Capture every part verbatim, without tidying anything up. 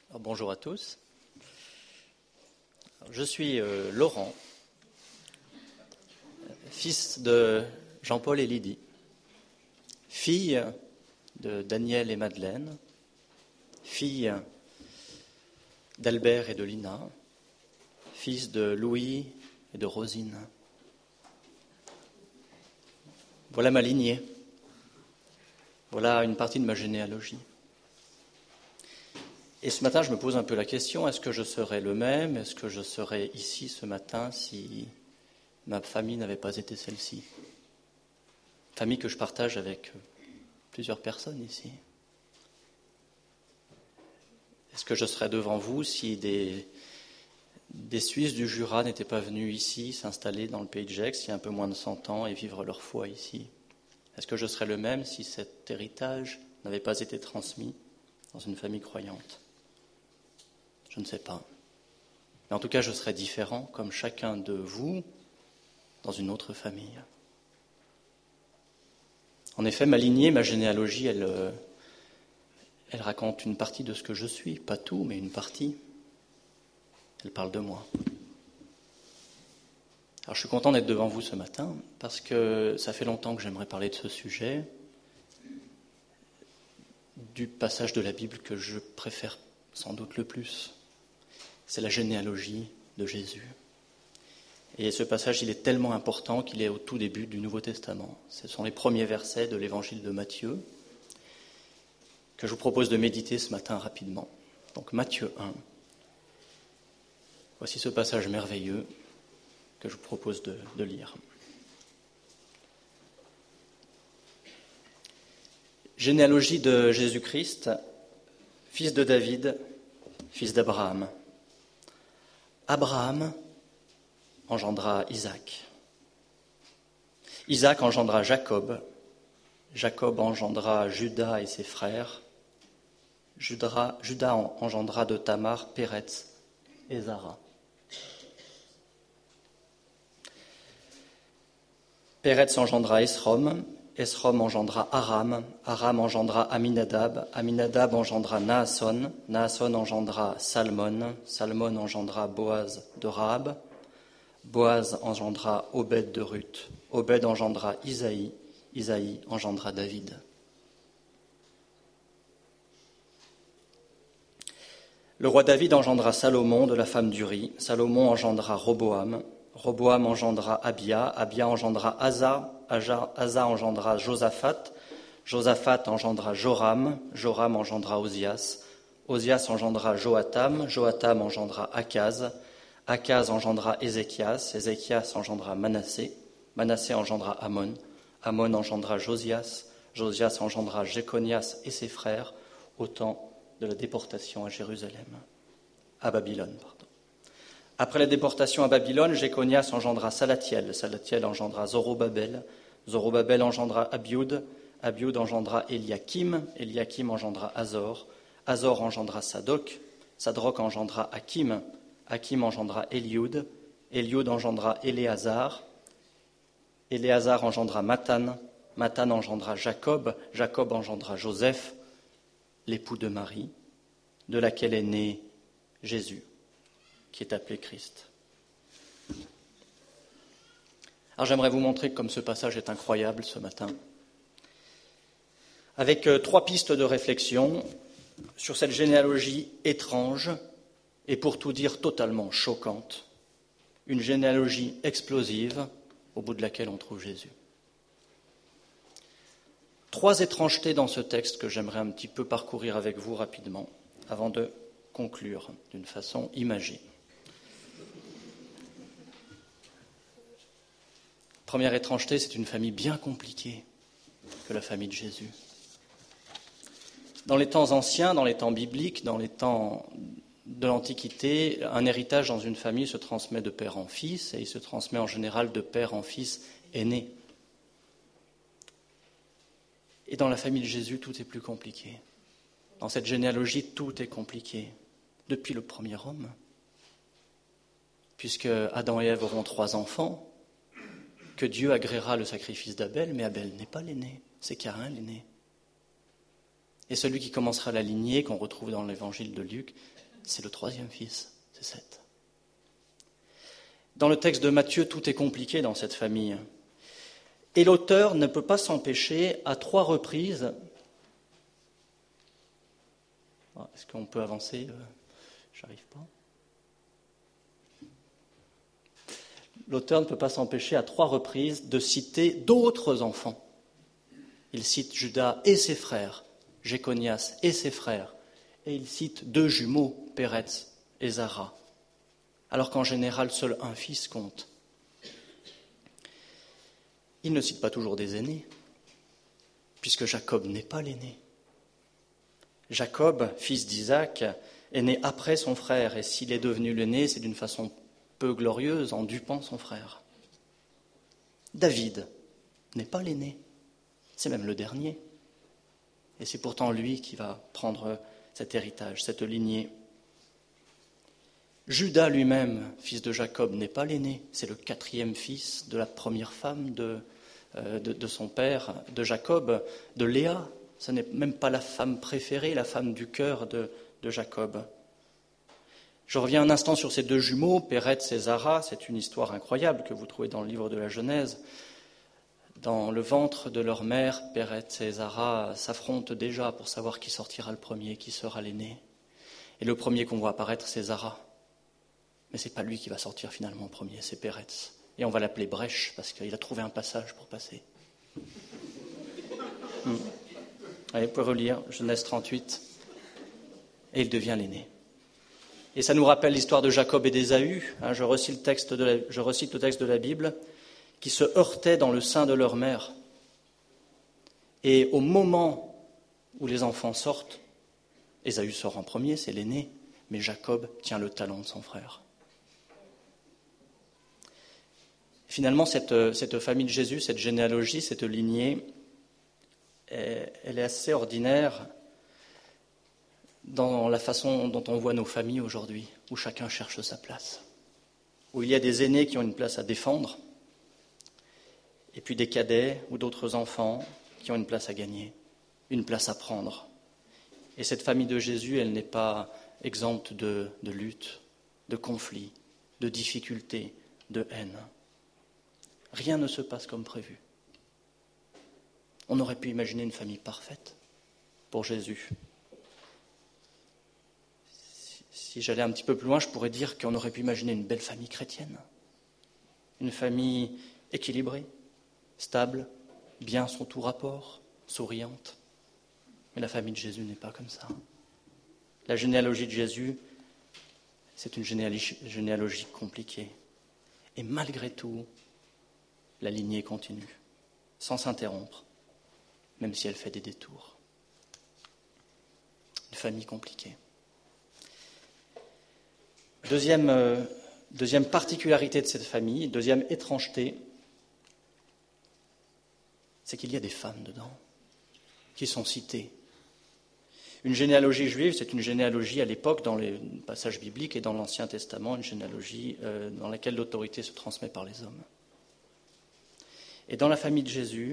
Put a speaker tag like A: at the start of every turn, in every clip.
A: Alors, bonjour à tous. Alors, je suis euh, Laurent, fils de Jean-Paul et Lydie, fille de Daniel et Madeleine, fille d'Albert et de Lina, fils de Louis et de Rosine. Voilà ma lignée. Voilà une partie de ma généalogie. Et ce matin, je me pose un peu la question, est-ce que je serais le même? Est-ce que je serais ici ce matin si ma famille n'avait pas été celle-ci? Famille que je partage avec plusieurs personnes ici. Est-ce que je serais devant vous si des, des Suisses du Jura n'étaient pas venus ici s'installer dans le pays de Gex il y a un peu moins de cent ans et vivre leur foi ici? Est-ce que je serais le même si cet héritage n'avait pas été transmis dans une famille croyante? Je ne sais pas. Mais en tout cas, je serais différent, comme chacun de vous, dans une autre famille. En effet, ma lignée, ma généalogie, elle, elle raconte une partie de ce que je suis. Pas tout, mais une partie. Elle parle de moi. Alors, je suis content d'être devant vous ce matin, parce que ça fait longtemps que j'aimerais parler de ce sujet, du passage de la Bible que je préfère sans doute le plus. C'est la généalogie de Jésus. Et ce passage, il est tellement important qu'il est au tout début du Nouveau Testament. Ce sont les premiers versets de l'Évangile de Matthieu que je vous propose de méditer ce matin rapidement. Donc Matthieu un. Voici ce passage merveilleux que je vous propose de, de lire. Généalogie de Jésus-Christ, fils de David, fils d'Abraham. Abraham engendra Isaac. Isaac engendra Jacob. Jacob engendra Judas et ses frères. Judas, Judas engendra de Tamar, Péretz et Zara. Péretz engendra Esrom. Esrom engendra Aram. Aram engendra Aminadab. Aminadab engendra Naasson. Naasson engendra Salmon. Salmon engendra Boaz de Rahab. Boaz engendra Obed de Ruth. Obed engendra Isaïe. Isaïe engendra David. Le roi David engendra Salomon de la femme d'Uri. Salomon engendra Roboam. Roboam engendra Abia. Abia engendra Asa. Asa engendra Josaphat. Josaphat engendra Joram. Joram engendra Osias. Osias engendra Joatam. Joatam engendra Akaz. Akaz engendra Ézéchias. Ézéchias engendra Manassé. Manassé engendra Amon. Amon engendra Josias. Josias engendra Jéconias et ses frères au temps de la déportation à Jérusalem, à Babylone, pardon. Après la déportation à Babylone, Jéconias engendra Salatiel. Salatiel engendra Zorobabel. Zorobabel engendra Abiud. Abiud engendra Eliakim. Eliakim engendra Azor. Azor engendra Sadoc. Sadoc engendra Hakim. Hakim engendra Eliud. Eliud engendra Éléazar. Éléazar engendra Mathan. Mathan engendra Jacob. Jacob engendra Joseph, l'époux de Marie, de laquelle est né Jésus, qui est appelé Christ. Alors j'aimerais vous montrer comme ce passage est incroyable ce matin, avec euh, trois pistes de réflexion sur cette généalogie étrange et pour tout dire totalement choquante, une généalogie explosive au bout de laquelle on trouve Jésus. Trois étrangetés dans ce texte que j'aimerais un petit peu parcourir avec vous rapidement avant de conclure d'une façon imagée. Première étrangeté, c'est une famille bien compliquée que la famille de Jésus. Dans les temps anciens, dans les temps bibliques, dans les temps de l'Antiquité, un héritage dans une famille se transmet de père en fils et il se transmet en général de père en fils aîné. Et dans la famille de Jésus, tout est plus compliqué. Dans cette généalogie, tout est compliqué. Depuis le premier homme, puisque Adam et Ève auront trois enfants, que Dieu agréera le sacrifice d'Abel, mais Abel n'est pas l'aîné, c'est Caïn l'aîné. Et celui qui commencera la lignée, qu'on retrouve dans l'évangile de Luc, c'est le troisième fils, c'est Seth. Dans le texte de Matthieu, tout est compliqué dans cette famille. Et l'auteur ne peut pas s'empêcher, à trois reprises... Est-ce qu'on peut avancer ? J'arrive pas. L'auteur ne peut pas s'empêcher, à trois reprises, de citer d'autres enfants. Il cite Judas et ses frères, Jéconias et ses frères, et il cite deux jumeaux, Péretz et Zara, alors qu'en général, seul un fils compte. Il ne cite pas toujours des aînés, puisque Jacob n'est pas l'aîné. Jacob, fils d'Isaac, est né après son frère, et s'il est devenu l'aîné, c'est d'une façon peu glorieuse, en dupant son frère. David n'est pas l'aîné, c'est même le dernier. Et c'est pourtant lui qui va prendre cet héritage, cette lignée. Judas lui-même, fils de Jacob, n'est pas l'aîné, c'est le quatrième fils de la première femme de, euh, de, de son père, de Jacob, de Léa. Ce n'est même pas la femme préférée, la femme du cœur de, de Jacob. Je reviens un instant sur ces deux jumeaux, Péretz et Zara. C'est une histoire incroyable que vous trouvez dans le livre de la Genèse. Dans le ventre de leur mère, Péretz et Zara s'affrontent déjà pour savoir qui sortira le premier, qui sera l'aîné. Et le premier qu'on voit apparaître, c'est Zara. Mais ce n'est pas lui qui va sortir finalement en premier, c'est Péretz. Et on va l'appeler Brèche, parce qu'il a trouvé un passage pour passer. Hmm. Allez, vous pouvez relire, Genèse trente-huit. Et il devient l'aîné. Et ça nous rappelle l'histoire de Jacob et d'Ésaü. Hein, je, recite le texte de la, je recite le texte de la Bible, qui se heurtaient dans le sein de leur mère. Et au moment où les enfants sortent, Ésaü sort en premier, c'est l'aîné, mais Jacob tient le talon de son frère. Finalement, cette, cette famille de Jésus, cette généalogie, cette lignée, elle est assez ordinaire dans la façon dont on voit nos familles aujourd'hui, où chacun cherche sa place, où il y a des aînés qui ont une place à défendre, et puis des cadets ou d'autres enfants qui ont une place à gagner, une place à prendre. Et cette famille de Jésus, elle n'est pas exempte de, de lutte, de conflits, de difficultés, de haine. Rien ne se passe comme prévu. On aurait pu imaginer une famille parfaite pour Jésus. Si, si j'allais un petit peu plus loin, je pourrais dire qu'on aurait pu imaginer une belle famille chrétienne. Une famille équilibrée, stable, bien son tout rapport, souriante. Mais la famille de Jésus n'est pas comme ça. La généalogie de Jésus, c'est une généalogie, généalogie compliquée. Et malgré tout, la lignée continue, sans s'interrompre, même si elle fait des détours. Une famille compliquée. Deuxième, euh, deuxième particularité de cette famille, deuxième étrangeté, c'est qu'il y a des femmes dedans, qui sont citées. Une généalogie juive, c'est une généalogie à l'époque, dans les passages bibliques et dans l'Ancien Testament, une généalogie euh, dans laquelle l'autorité se transmet par les hommes. Et dans la famille de Jésus,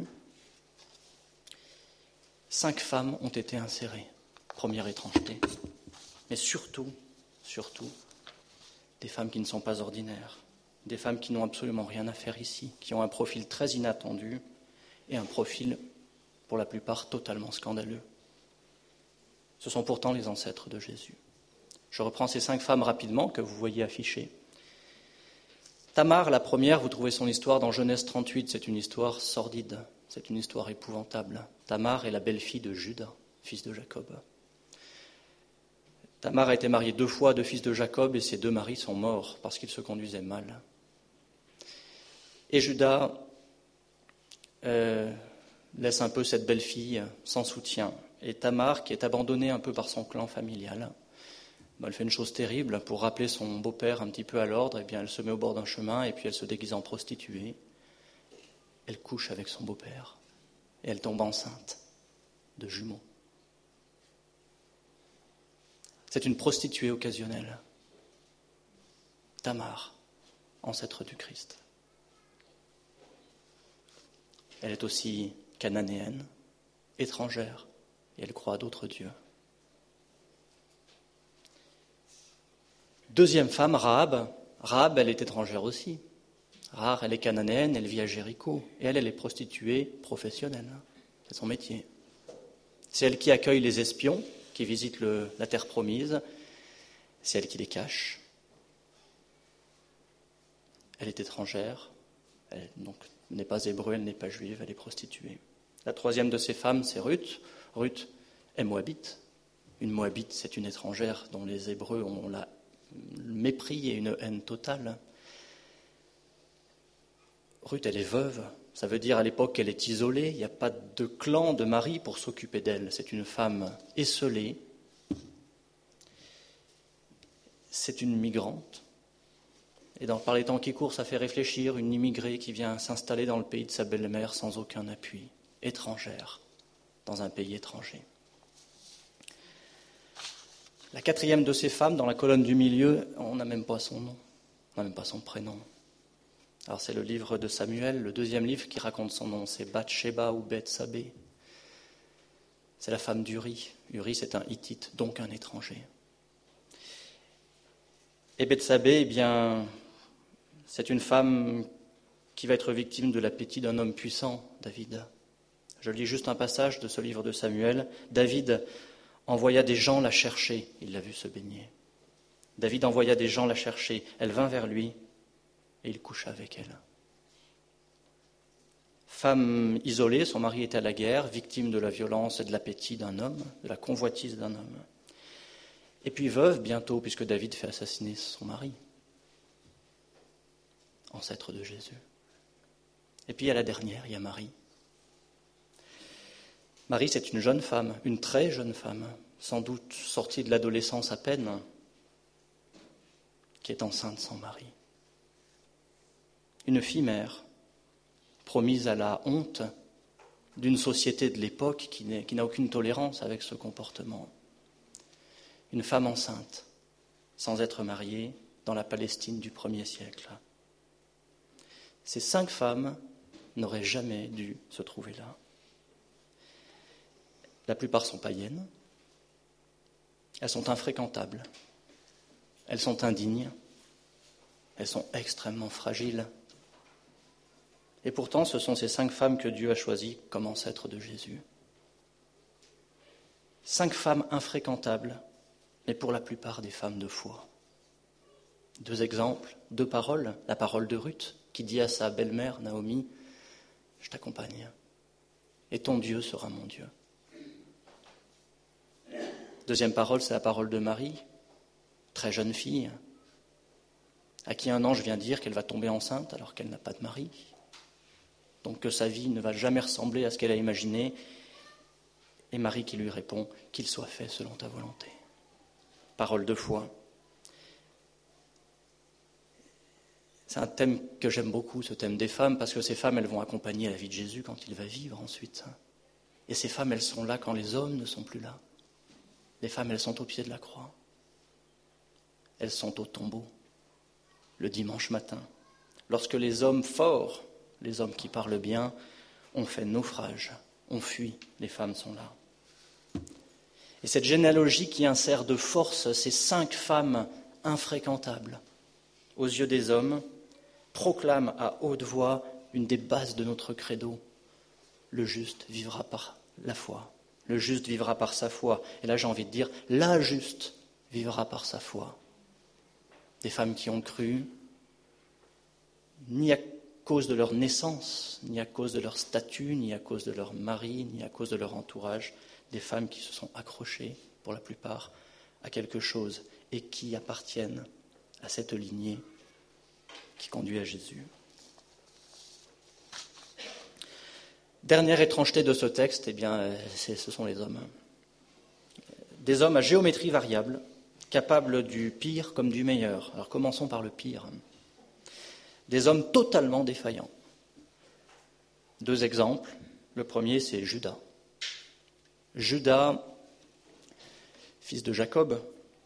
A: cinq femmes ont été insérées. Première étrangeté. Mais surtout, surtout, des femmes qui ne sont pas ordinaires. Des femmes qui n'ont absolument rien à faire ici, qui ont un profil très inattendu et un profil, pour la plupart, totalement scandaleux. Ce sont pourtant les ancêtres de Jésus. Je reprends ces cinq femmes rapidement que vous voyez affichées. Tamar, la première, vous trouvez son histoire dans Genèse trente-huit. C'est une histoire sordide, c'est une histoire épouvantable. Tamar est la belle-fille de Judas, fils de Jacob. Tamar a été mariée deux fois à deux fils de Jacob et ses deux maris sont morts parce qu'ils se conduisaient mal. Et Judas euh, laisse un peu cette belle-fille sans soutien. Et Tamar, qui est abandonnée un peu par son clan familial, ben, elle fait une chose terrible pour rappeler son beau-père un petit peu à l'ordre. Eh bien, elle se met au bord d'un chemin et puis elle se déguise en prostituée. Elle couche avec son beau-père et elle tombe enceinte de jumeaux. C'est une prostituée occasionnelle. Tamar, ancêtre du Christ. Elle est aussi cananéenne, étrangère, et elle croit à d'autres dieux. Deuxième femme, Rahab. Rahab, elle est étrangère aussi. Rahab, elle est cananéenne, elle vit à Jéricho. Et elle, elle est prostituée professionnelle. C'est son métier. C'est elle qui accueille les espions qui visitent le, la terre promise. C'est elle qui les cache. Elle est étrangère. Elle donc, n'est pas hébreu, elle n'est pas juive, elle est prostituée. La troisième de ces femmes, c'est Ruth. Ruth est moabite. Une moabite, c'est une étrangère dont les Hébreux ont la le mépris et une haine totale. Ruth, elle est veuve. Ça veut dire à l'époque qu'elle est isolée. Il n'y a pas de clan de mari pour s'occuper d'elle. C'est une femme esseulée. C'est une migrante. Et dans, par les temps qui courent, ça fait réfléchir une immigrée qui vient s'installer dans le pays de sa belle-mère sans aucun appui, étrangère, dans un pays étranger. La quatrième de ces femmes, dans la colonne du milieu, on n'a même pas son nom, on n'a même pas son prénom. Alors c'est le livre de Samuel, le deuxième livre qui raconte son nom, c'est Bathsheba ou Bethsabée. C'est la femme d'Uri. Uri, c'est un Hittite, donc un étranger. Et Bethsabée, eh bien, c'est une femme qui va être victime de l'appétit d'un homme puissant, David. Je lis juste un passage de ce livre de Samuel. David envoya des gens la chercher. Il l'a vu se baigner. David envoya des gens la chercher. Elle vint vers lui et il coucha avec elle. Femme isolée, son mari était à la guerre, victime de la violence et de l'appétit d'un homme, de la convoitise d'un homme. Et puis veuve bientôt, puisque David fait assassiner son mari, ancêtre de Jésus. Et puis il y a la dernière, il y a Marie. Marie, c'est une jeune femme, une très jeune femme, sans doute sortie de l'adolescence à peine, qui est enceinte sans mari. Une fille mère, promise à la honte d'une société de l'époque qui, n'est, qui n'a aucune tolérance avec ce comportement. Une femme enceinte, sans être mariée, dans la Palestine du premier siècle. Ces cinq femmes n'auraient jamais dû se trouver là. La plupart sont païennes, elles sont infréquentables, elles sont indignes, elles sont extrêmement fragiles. Et pourtant, ce sont ces cinq femmes que Dieu a choisies comme ancêtres de Jésus. Cinq femmes infréquentables, mais pour la plupart des femmes de foi. Deux exemples, deux paroles. La parole de Ruth, qui dit à sa belle-mère, Naomi, « Je t'accompagne, et ton Dieu sera mon Dieu. » Deuxième parole, c'est la parole de Marie, très jeune fille, à qui un ange vient dire qu'elle va tomber enceinte alors qu'elle n'a pas de mari. Donc que sa vie ne va jamais ressembler à ce qu'elle a imaginé. Et Marie qui lui répond, « Qu'il soit fait selon ta volonté. » Parole de foi. C'est un thème que j'aime beaucoup, ce thème des femmes, parce que ces femmes, elles vont accompagner la vie de Jésus quand il va vivre ensuite. Et ces femmes, elles sont là quand les hommes ne sont plus là. Les femmes, elles sont au pied de la croix. Elles sont au tombeau, le dimanche matin. Lorsque les hommes forts, les hommes qui parlent bien, ont fait naufrage, ont fui, les femmes sont là. Et cette généalogie qui insère de force ces cinq femmes infréquentables aux yeux des hommes proclame à haute voix une des bases de notre credo. Le juste vivra par la foi. Le juste vivra par sa foi. Et là, j'ai envie de dire, la juste vivra par sa foi. Des femmes qui ont cru, ni à cause de leur naissance, ni à cause de leur statut, ni à cause de leur mari, ni à cause de leur entourage, des femmes qui se sont accrochées, pour la plupart, à quelque chose et qui appartiennent à cette lignée qui conduit à Jésus. Dernière étrangeté de ce texte, eh bien, c'est, ce sont les hommes. Des hommes à géométrie variable, capables du pire comme du meilleur. Alors commençons par le pire. Des hommes totalement défaillants. Deux exemples. Le premier, c'est Judas. Judas, fils de Jacob,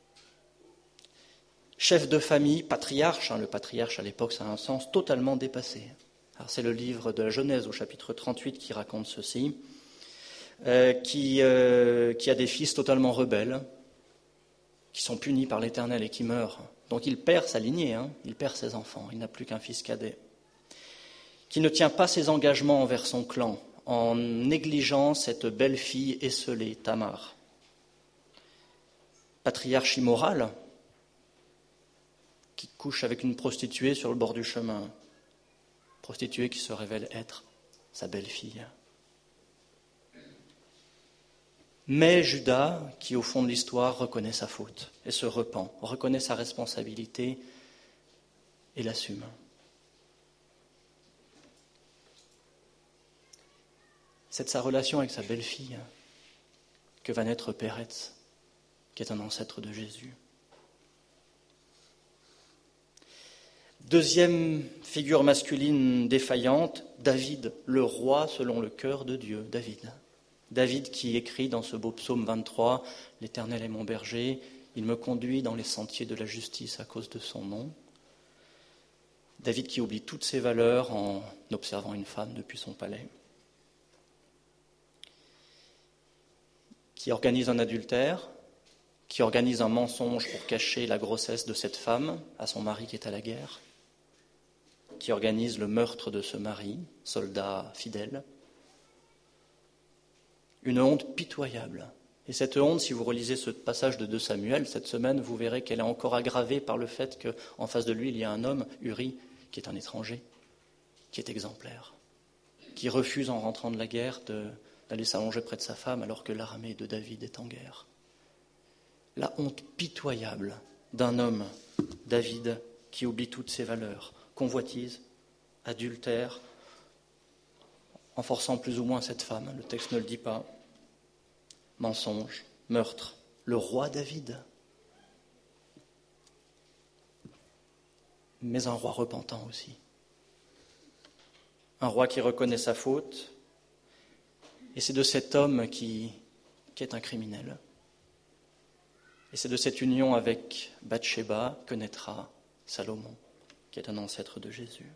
A: chef de famille, patriarche. Hein, le patriarche à l'époque, ça a un sens totalement dépassé. Alors, c'est le livre de la Genèse au chapitre trente-huit qui raconte ceci. euh, qui, euh, qui a des fils totalement rebelles, qui sont punis par l'Éternel et qui meurent. Donc il perd sa lignée, hein, il perd ses enfants, il n'a plus qu'un fils cadet. Qui ne tient pas ses engagements envers son clan, en négligeant cette belle fille esseulée, Tamar. Patriarche immoral, qui couche avec une prostituée sur le bord du chemin. Prostituée qui se révèle être sa belle-fille. Mais Judas, qui au fond de l'histoire reconnaît sa faute et se repent, reconnaît sa responsabilité et l'assume. C'est de sa relation avec sa belle-fille que va naître Péretz, qui est un ancêtre de Jésus. Deuxième figure masculine défaillante, David, le roi selon le cœur de Dieu, David. David qui écrit dans ce beau psaume vingt-trois, « L'Éternel est mon berger, il me conduit dans les sentiers de la justice à cause de son nom ». David qui oublie toutes ses valeurs en observant une femme depuis son palais. Qui organise un adultère, qui organise un mensonge pour cacher la grossesse de cette femme à son mari qui est à la guerre, qui organise le meurtre de ce mari, soldat fidèle. Une honte pitoyable. Et cette honte, si vous relisez ce passage de deux Samuel, cette semaine, vous verrez qu'elle est encore aggravée par le fait qu'en face de lui, il y a un homme, Uri, qui est un étranger, qui est exemplaire, qui refuse en rentrant de la guerre de, d'aller s'allonger près de sa femme alors que l'armée de David est en guerre. La honte pitoyable d'un homme, David, qui oublie toutes ses valeurs, convoitise, adultère, en forçant plus ou moins cette femme, le texte ne le dit pas, mensonge, meurtre, le roi David, mais un roi repentant aussi, un roi qui reconnaît sa faute, et c'est de cet homme qui, qui est un criminel, et c'est de cette union avec Bathsheba que naîtra Salomon, qui est un ancêtre de Jésus.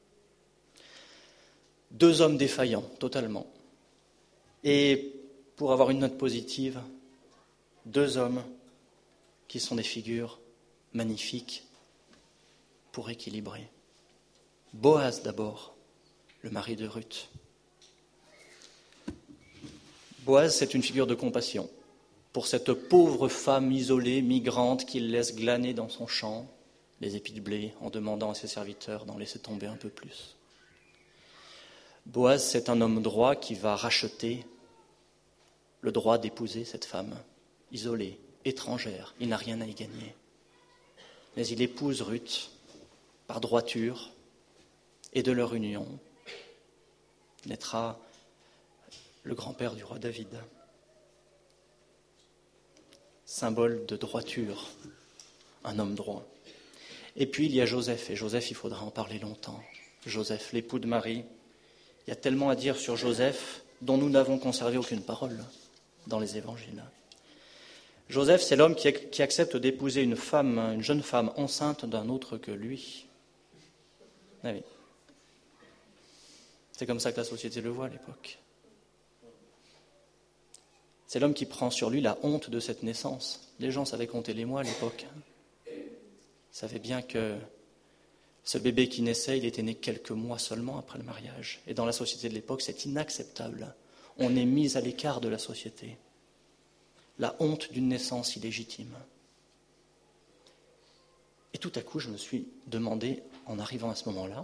A: Deux hommes défaillants, totalement. Et pour avoir une note positive, deux hommes qui sont des figures magnifiques pour équilibrer. Boaz d'abord, le mari de Ruth. Boaz, c'est une figure de compassion pour cette pauvre femme isolée, migrante, qu'il laisse glaner dans son champ les épis de blé en demandant à ses serviteurs d'en laisser tomber un peu plus. Boaz, c'est un homme droit qui va racheter le droit d'épouser cette femme, isolée, étrangère. Il n'a rien à y gagner. Mais il épouse Ruth par droiture, et de leur union naîtra le grand-père du roi David. Symbole de droiture, un homme droit. Et puis il y a Joseph, et Joseph, il faudra en parler longtemps. Joseph, l'époux de Marie. Il y a tellement à dire sur Joseph dont nous n'avons conservé aucune parole dans les évangiles. Joseph, c'est l'homme qui, qui accepte d'épouser une femme, une jeune femme enceinte d'un autre que lui. Ah oui. C'est comme ça que la société le voit à l'époque. C'est l'homme qui prend sur lui la honte de cette naissance. Les gens savaient compter les mois à l'époque. Ils savaient bien que ce bébé qui naissait, il était né quelques mois seulement après le mariage. Et dans la société de l'époque, c'est inacceptable. On est mis à l'écart de la société. La honte d'une naissance illégitime. Et tout à coup, je me suis demandé, en arrivant à ce moment-là,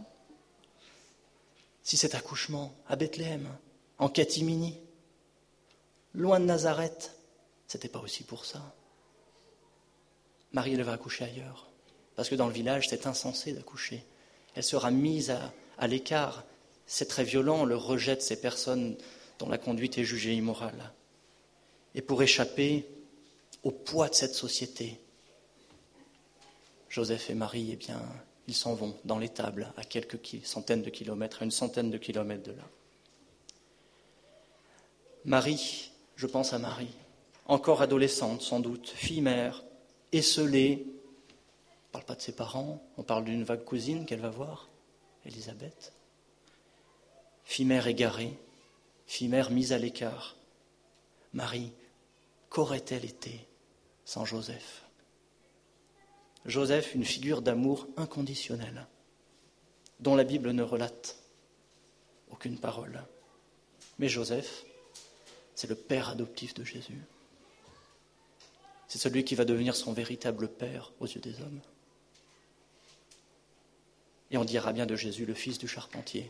A: si cet accouchement à Bethléem, en catimini, loin de Nazareth, c'était pas aussi pour ça. Marie, elle va accoucher ailleurs. Parce que dans le village, c'est insensé d'accoucher. Elle sera mise à, à l'écart. C'est très violent, le rejet de ces personnes dont la conduite est jugée immorale. Et pour échapper au poids de cette société, Joseph et Marie, eh bien, ils s'en vont dans l'étable à quelques centaines de kilomètres, à une centaine de kilomètres de là. Marie, je pense à Marie, encore adolescente sans doute, fille-mère, esselée. On ne parle pas de ses parents, on parle d'une vague cousine qu'elle va voir, Élisabeth. Fille-mère égarée, fille-mère mise à l'écart, Marie, qu'aurait-elle été sans Joseph ? Joseph, une figure d'amour inconditionnel, dont la Bible ne relate aucune parole. Mais Joseph, c'est le père adoptif de Jésus. C'est celui qui va devenir son véritable père aux yeux des hommes. Et on dira bien de Jésus, le fils du charpentier.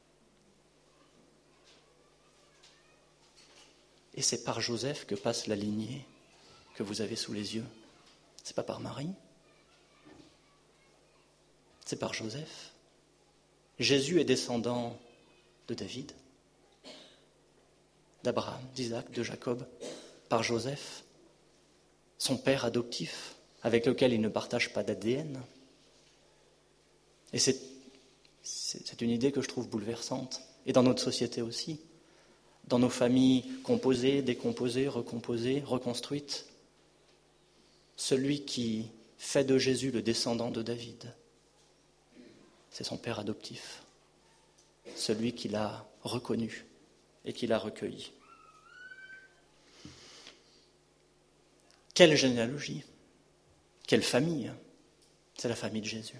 A: Et c'est par Joseph que passe la lignée que vous avez sous les yeux. C'est pas par Marie. C'est par Joseph. Jésus est descendant de David, d'Abraham, d'Isaac, de Jacob, par Joseph, son père adoptif, avec lequel il ne partage pas d'A D N. Et c'est, c'est, c'est une idée que je trouve bouleversante, et dans notre société aussi, dans nos familles composées, décomposées, recomposées, reconstruites. Celui qui fait de Jésus le descendant de David, c'est son père adoptif, celui qui l'a reconnu et qui l'a recueilli. Quelle généalogie, quelle famille, c'est la famille de Jésus.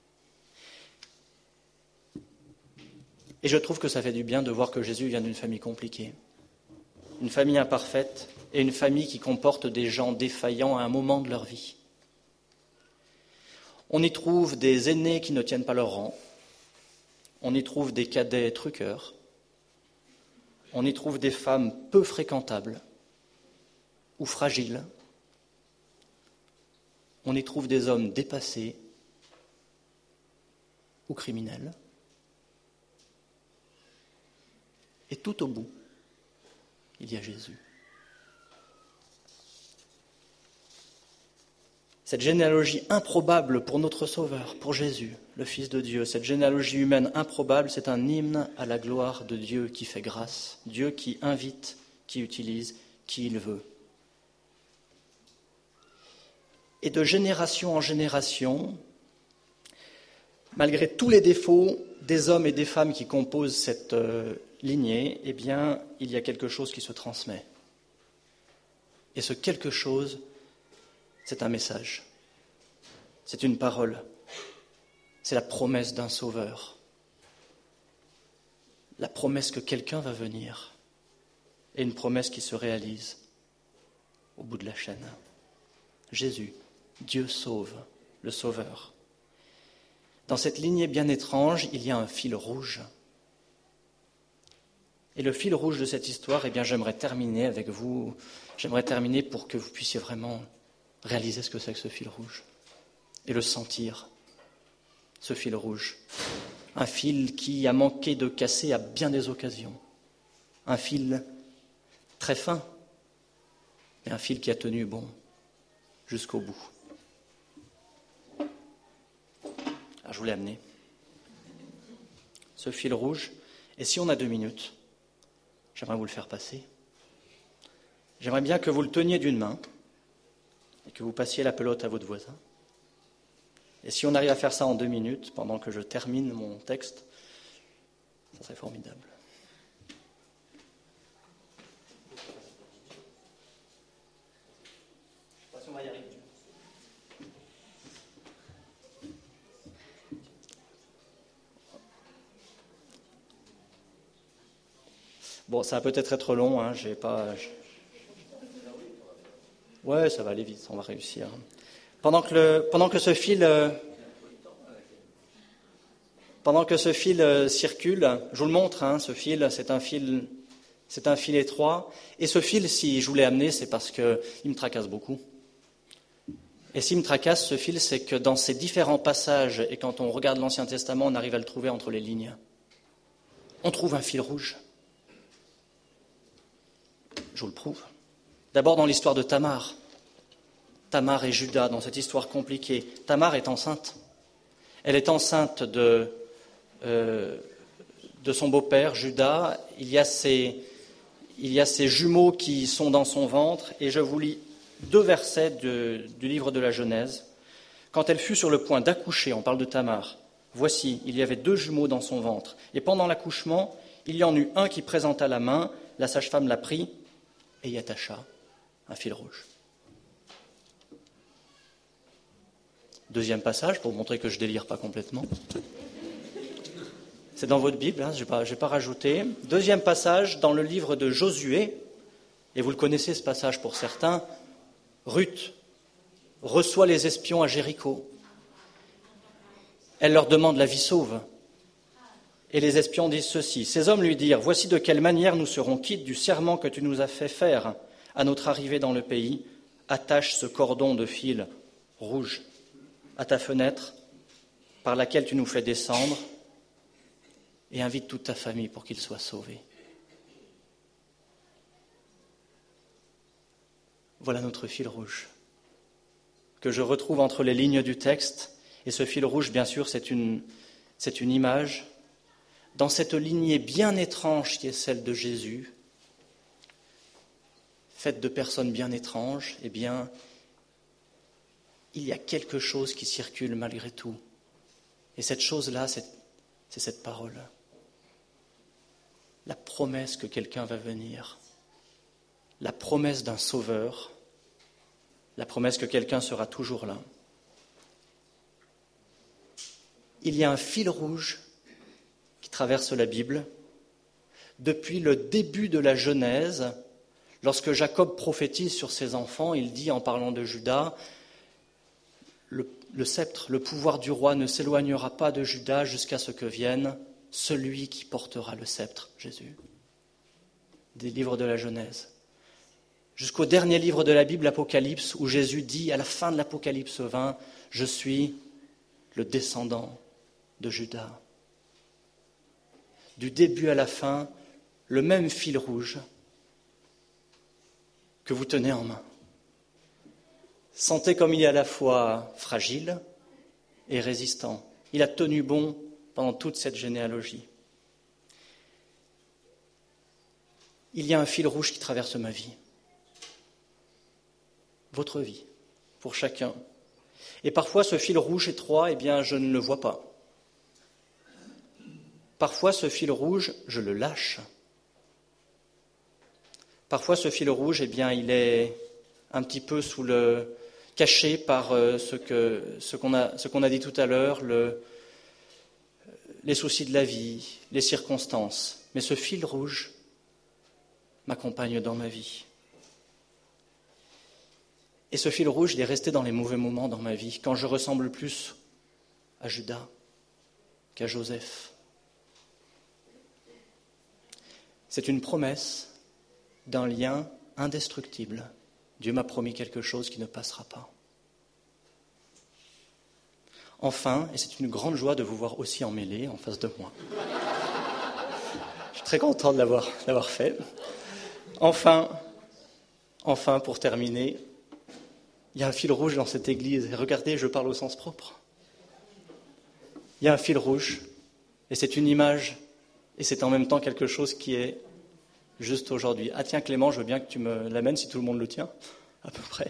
A: Et je trouve que ça fait du bien de voir que Jésus vient d'une famille compliquée, une famille imparfaite et une famille qui comporte des gens défaillants à un moment de leur vie. On y trouve des aînés qui ne tiennent pas leur rang, on y trouve des cadets truqueurs, on y trouve des femmes peu fréquentables ou fragiles, on y trouve des hommes dépassés ou criminels. Et tout au bout, il y a Jésus. Cette généalogie improbable pour notre Sauveur, pour Jésus, le Fils de Dieu, cette généalogie humaine improbable, c'est un hymne à la gloire de Dieu qui fait grâce, Dieu qui invite, qui utilise, qui il veut. Et de génération en génération, malgré tous les défauts des hommes et des femmes qui composent cette euh, lignée, eh bien, il y a quelque chose qui se transmet. Et ce quelque chose, c'est un message, c'est une parole, c'est la promesse d'un sauveur, la promesse que quelqu'un va venir, et une promesse qui se réalise au bout de la chaîne. Jésus, Dieu sauve, le sauveur. Dans cette lignée bien étrange, il y a un fil rouge. Et le fil rouge de cette histoire, eh bien, j'aimerais terminer avec vous, j'aimerais terminer pour que vous puissiez vraiment réaliser ce que c'est que ce fil rouge et le sentir, ce fil rouge. Un fil qui a manqué de casser à bien des occasions. Un fil très fin, et un fil qui a tenu bon jusqu'au bout. Alors, je vous l'ai amené. Ce fil rouge, et si on a deux minutes, j'aimerais vous le faire passer. J'aimerais bien que vous le teniez d'une main et que vous passiez la pelote à votre voisin. Et si on arrive à faire ça en deux minutes, pendant que je termine mon texte, ça serait formidable. Je ne sais pas si on va y arriver. Bon, ça va peut-être être long, hein, j'ai pas... Ouais, ça va aller vite, on va réussir. Pendant que, le, pendant que ce fil, euh, pendant que ce fil euh, circule, je vous le montre, hein, ce fil, c'est un fil, c'est un fil étroit. Et ce fil, si je vous l'ai amené, c'est parce qu'il me tracasse beaucoup. Et s'il me tracasse, ce fil, c'est que dans ces différents passages, et quand on regarde l'Ancien Testament, on arrive à le trouver entre les lignes. On trouve un fil rouge. Je vous le prouve. D'abord dans l'histoire de Tamar. Tamar et Juda, dans cette histoire compliquée. Tamar est enceinte. Elle est enceinte de, euh, de son beau-père, Juda. Il y a ses, il y a ses jumeaux qui sont dans son ventre. Et je vous lis deux versets de, du livre de la Genèse. Quand elle fut sur le point d'accoucher, on parle de Tamar, voici, il y avait deux jumeaux dans son ventre. Et pendant l'accouchement, il y en eut un qui présenta la main, la sage-femme l'a pris, et y attacha un fil rouge. Deuxième passage, pour vous montrer que je ne délire pas complètement. C'est dans votre Bible, hein, je n'ai pas, pas rajouté. Deuxième passage, dans le livre de Josué, et vous le connaissez ce passage pour certains, Ruth reçoit les espions à Jéricho. Elle leur demande la vie sauve. Et les espions disent ceci. Ces hommes lui dirent, « Voici de quelle manière nous serons quittes du serment que tu nous as fait faire à notre arrivée dans le pays. Attache ce cordon de fil rouge à ta fenêtre par laquelle tu nous fais descendre et invite toute ta famille pour qu'ils soient sauvés. » Voilà notre fil rouge que je retrouve entre les lignes du texte. Et ce fil rouge, bien sûr, c'est une, c'est une image. Dans cette lignée bien étrange qui est celle de Jésus, faite de personnes bien étranges, eh bien, il y a quelque chose qui circule malgré tout. Et cette chose-là, c'est, c'est cette parole. La promesse que quelqu'un va venir. La promesse d'un sauveur. La promesse que quelqu'un sera toujours là. Il y a un fil rouge qui traverse la Bible depuis le début de la Genèse. Lorsque Jacob prophétise sur ses enfants, il dit en parlant de Judas, le, le sceptre, le pouvoir du roi ne s'éloignera pas de Judas jusqu'à ce que vienne celui qui portera le sceptre, Jésus. Des livres de la Genèse. Jusqu'au dernier livre de la Bible, l'Apocalypse, où Jésus dit à la fin de l'Apocalypse vingt, « Je suis le descendant de Judas. » Du début à la fin, le même fil rouge que vous tenez en main. Sentez comme il est à la fois fragile et résistant. Il a tenu bon pendant toute cette généalogie. Il y a un fil rouge qui traverse ma vie. Votre vie, pour chacun. Et parfois, ce fil rouge étroit, eh bien, je ne le vois pas. Parfois, ce fil rouge, je le lâche. Parfois, ce fil rouge, eh bien, il est un petit peu sous le, caché par ce, que, ce, qu'on a, ce qu'on a dit tout à l'heure, le, les soucis de la vie, les circonstances. Mais ce fil rouge m'accompagne dans ma vie. Et ce fil rouge, il est resté dans les mauvais moments dans ma vie, quand je ressemble plus à Judas qu'à Joseph. C'est une promesse d'un lien indestructible. Dieu m'a promis quelque chose qui ne passera pas. Enfin, et c'est une grande joie de vous voir aussi emmêlés en face de moi. Je suis très content de l'avoir, de l'avoir fait. Enfin, enfin, pour terminer, il y a un fil rouge dans cette église. Et regardez, je parle au sens propre. Il y a un fil rouge, et c'est une image, et c'est en même temps quelque chose qui est juste aujourd'hui. Ah tiens Clément, je veux bien que tu me l'amènes si tout le monde le tient, à peu près.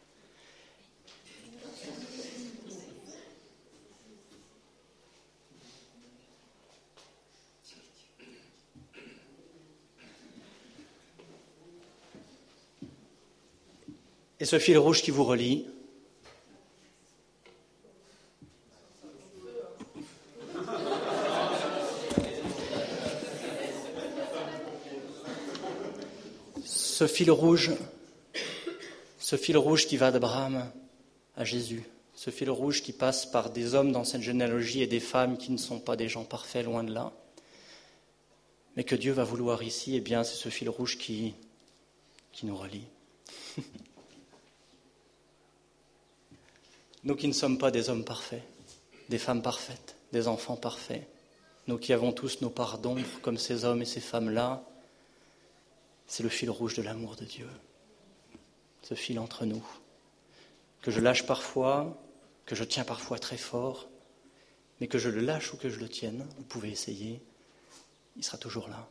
A: Et ce fil rouge qui vous relie, ce fil rouge, ce fil rouge qui va d'Abraham à Jésus, ce fil rouge qui passe par des hommes dans cette généalogie et des femmes qui ne sont pas des gens parfaits, loin de là, mais que Dieu va vouloir ici, eh bien, c'est ce fil rouge qui, qui nous relie. Nous qui ne sommes pas des hommes parfaits, des femmes parfaites, des enfants parfaits, nous qui avons tous nos parts d'ombre comme ces hommes et ces femmes-là, c'est le fil rouge de l'amour de Dieu, ce fil entre nous, que je lâche parfois, que je tiens parfois très fort, mais que je le lâche ou que je le tienne, vous pouvez essayer, il sera toujours là.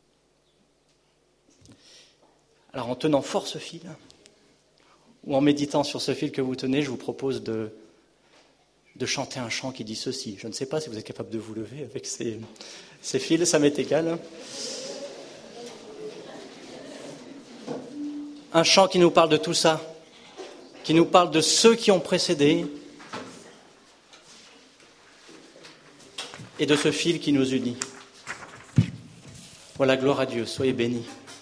A: Alors en tenant fort ce fil, ou en méditant sur ce fil que vous tenez, je vous propose de, de chanter un chant qui dit ceci. Je ne sais pas si vous êtes capable de vous lever avec ces, ces fils, ça m'est égal. un chant qui nous parle de tout ça, qui nous parle de ceux qui ont précédé et de ce fil qui nous unit. Voilà, gloire à Dieu, soyez bénis.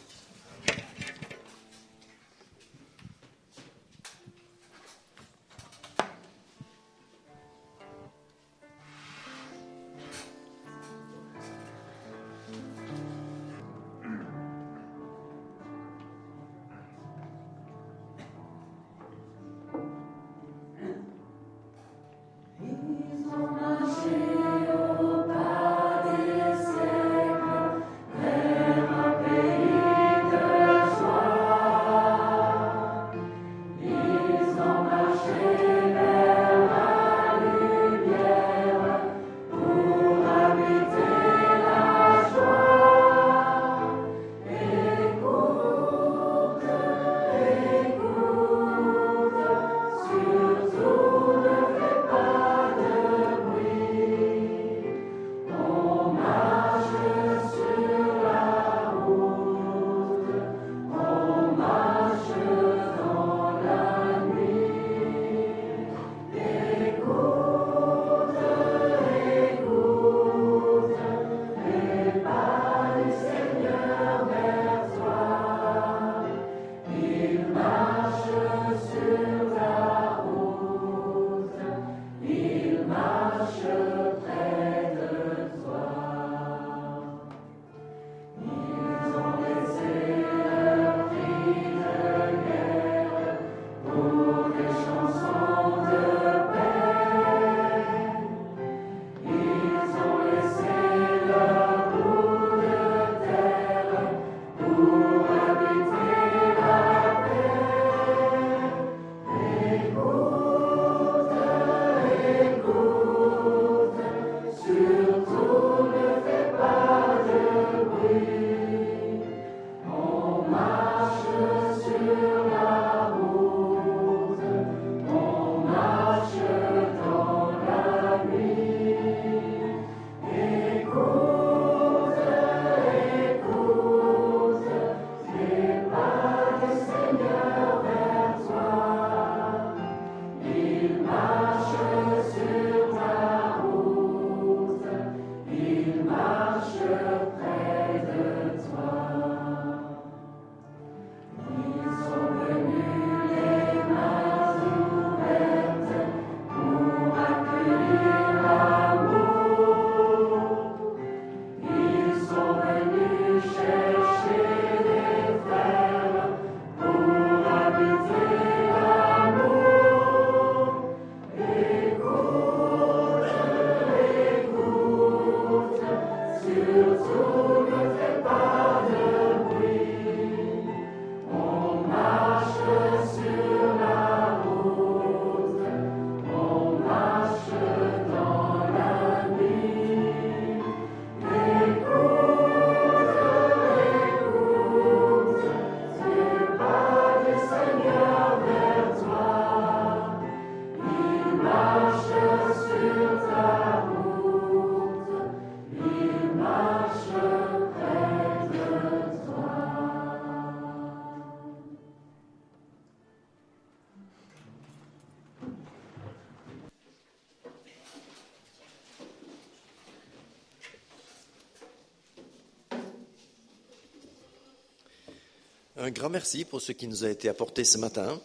B: Un grand merci pour ce qui nous a été apporté ce matin.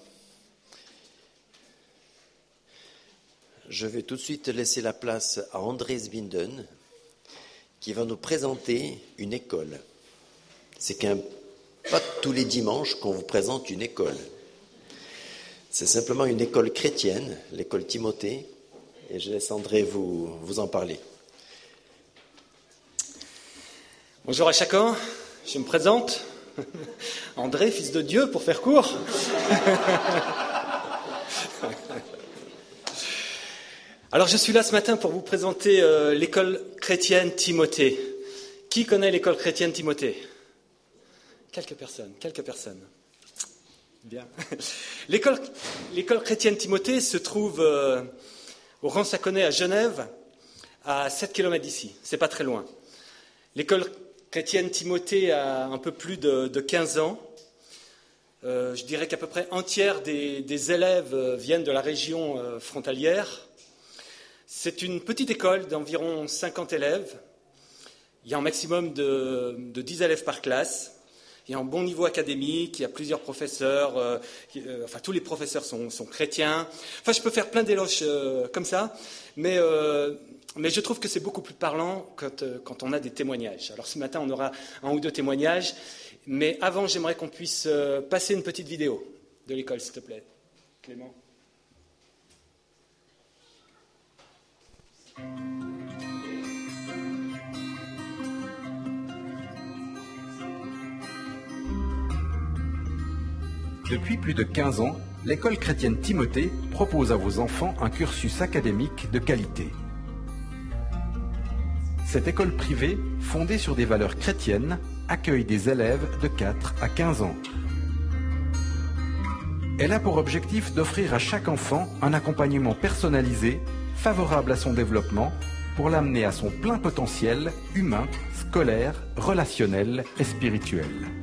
B: Je vais tout de suite laisser la place à Andrés Binden, qui va nous présenter une école. C'est qu'un pas tous les dimanches qu'on vous présente une école. C'est simplement une école chrétienne, l'école Timothée, et je laisse André vous, vous en parler.
C: Bonjour à chacun, je me présente. André, fils de Dieu, pour faire court. Alors, je suis là ce matin pour vous présenter euh, l'école chrétienne Timothée. Qui connaît l'école chrétienne Timothée ? Quelques personnes, quelques personnes. Bien. L'école, l'école chrétienne Timothée se trouve euh, au Rang-Saconnet à Genève, à sept kilomètres d'ici. C'est pas très loin. L'école chrétienne Timothée a un peu plus de, de quinze ans. Euh, je dirais qu'à peu près un tiers des, des élèves viennent de la région euh, frontalière. C'est une petite école d'environ cinquante élèves. Il y a un maximum de, de dix élèves par classe. Il y a un bon niveau académique, il y a plusieurs professeurs, euh, qui, euh, enfin tous les professeurs sont, sont chrétiens. Enfin, je peux faire plein d'éloges euh, comme ça, mais, euh, mais je trouve que c'est beaucoup plus parlant quand, euh, quand on a des témoignages. Alors ce matin, on aura un ou deux témoignages, mais avant, j'aimerais qu'on puisse euh, passer une petite vidéo de l'école, s'il te plaît. Clément.
D: Depuis plus de quinze ans, l'école chrétienne Timothée propose à vos enfants un cursus académique de qualité. Cette école privée, fondée sur des valeurs chrétiennes, accueille des élèves de quatre à quinze ans. Elle a pour objectif d'offrir à chaque enfant un accompagnement personnalisé, favorable à son développement, pour l'amener à son plein potentiel humain, scolaire, relationnel et spirituel.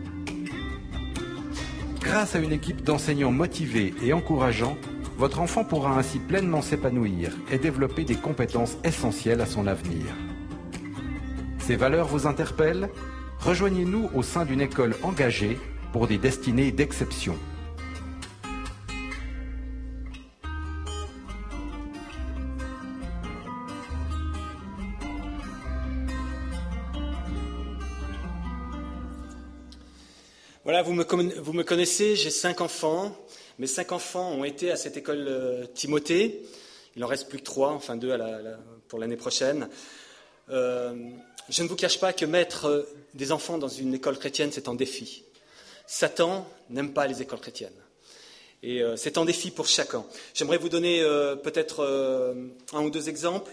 D: Grâce à une équipe d'enseignants motivés et encourageants, votre enfant pourra ainsi pleinement s'épanouir et développer des compétences essentielles à son avenir. Ces valeurs vous interpellent ? Rejoignez-nous au sein d'une école engagée pour des destinées d'exception.
C: Voilà, vous me, vous me connaissez, j'ai cinq enfants. Mes cinq enfants ont été à cette école euh, Timothée. Il en reste plus que trois, enfin deux à la, la, pour l'année prochaine. Euh, je ne vous cache pas que mettre des enfants dans une école chrétienne, c'est un défi. Satan n'aime pas les écoles chrétiennes. Et euh, c'est un défi pour chacun. J'aimerais vous donner euh, peut-être euh, un ou deux exemples.